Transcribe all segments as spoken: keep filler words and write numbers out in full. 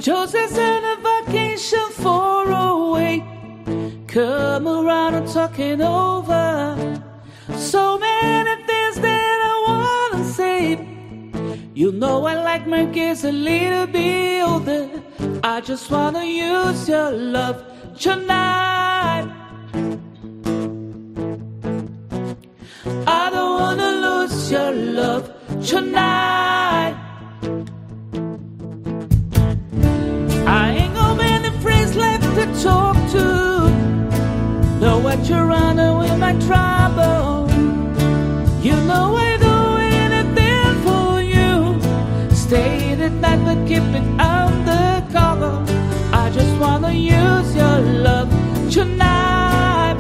Just as in a vacation far away, come around and talk it over. So many things that I wanna say. You know I like my kids a little bit older. I just wanna use your love tonight. I don't wanna lose your love tonight. I ain't got many friends left to talk to. Know what you're running with my trouble. You know I'd do anything for you. Stay at night but keep it undercover. I just wanna use your love tonight.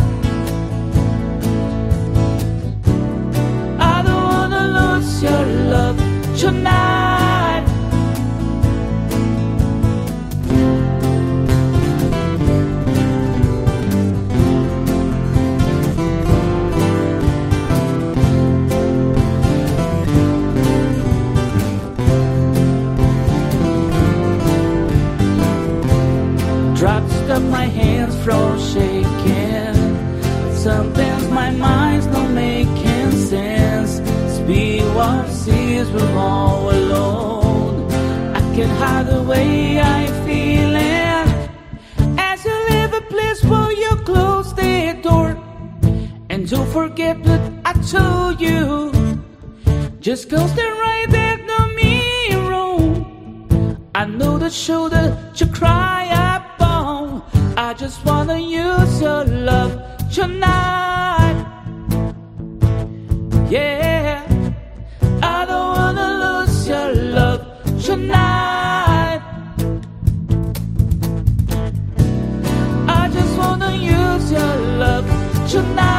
I don't wanna lose your love tonight. Drops up my hands from shaking. Sometimes my mind's not making sense. Speed what seas we're all alone. I can hide the way I'm feeling. As you leave a place where you close the door. And don't forget what I told you. Just go stand right there, no me wrong. I know the shoulder to cry upon. I just wanna use your love tonight. Yeah, I don't wanna lose your love tonight. I just wanna use your love tonight.